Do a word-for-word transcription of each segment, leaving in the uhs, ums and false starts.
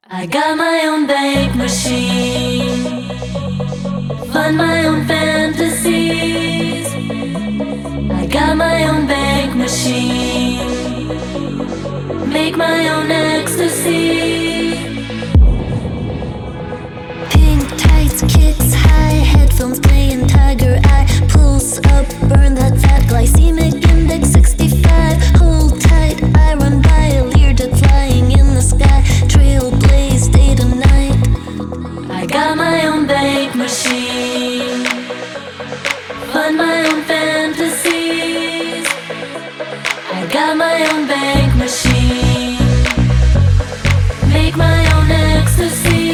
I got my own bank machine, fund my own fantasies. I got my own bank machine, make my own ecstasy. Pink tights, kicks high, headphones playing Tiger Eye. Pulse up, burn that fat, glycemic index sixty-five. Hold tight, I run by a Learjet flying in the sky. Trailblaze day to night. I got my own bank machine, fund my own fantasies. I got my own bank machine, make my own ecstasy.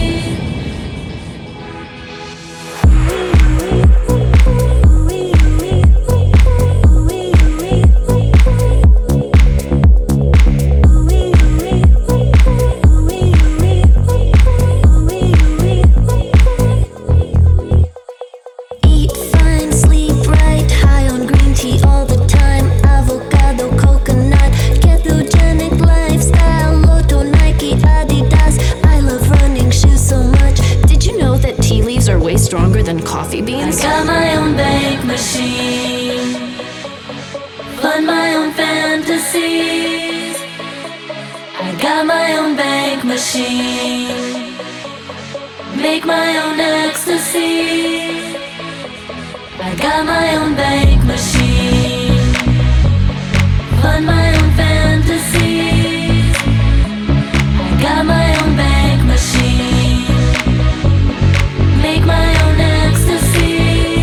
Stronger than coffee beans. I got my own bank machine, fund my own fantasies. I got my own bank machine, make my own ecstasy. I got my own bank machine, fund my own fantasies. I got my own bank machine, make my own ecstasy.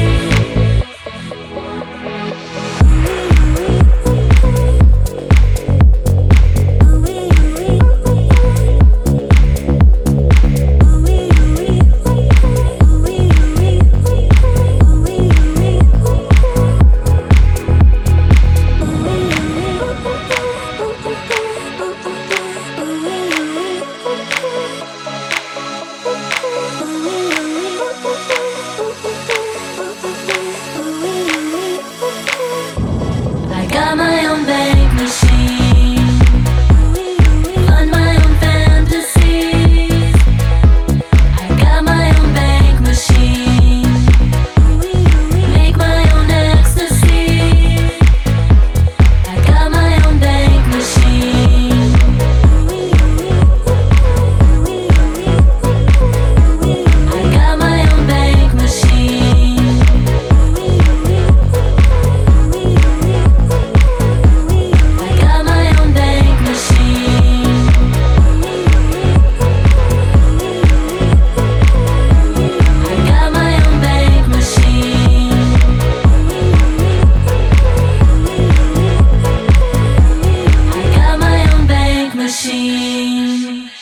I got my own bank machine, fund my own fantasies. I got my own bank machine, make my own ecstasy. I got my own bank machine, I got my own bank machine. I got my own bank machine, I got my own bank machine, I got my own bank machine.